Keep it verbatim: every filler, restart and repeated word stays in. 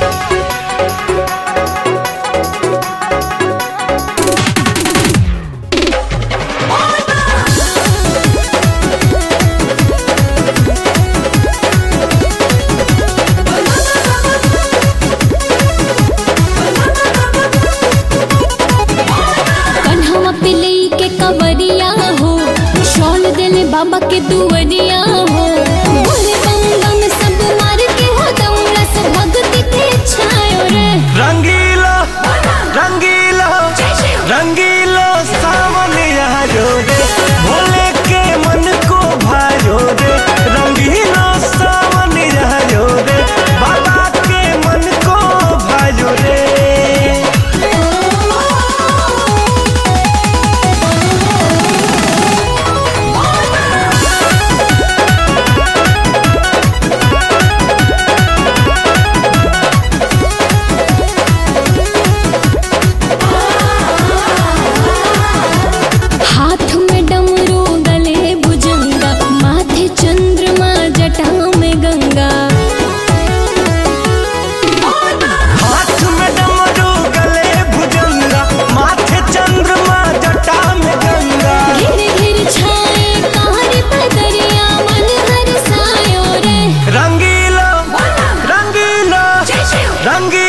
बाबा के दुवरिया हो बोले बम बम सब मार के हो दम रस भक्ति के छायो रे। रंगीला रंगीला रंगीला सावन आयो रे, भोले के मन को भायो रे। रंगीला सावन आयो रे, बाबा के मन को भायो रे। रंगीला रंगीला रंगीला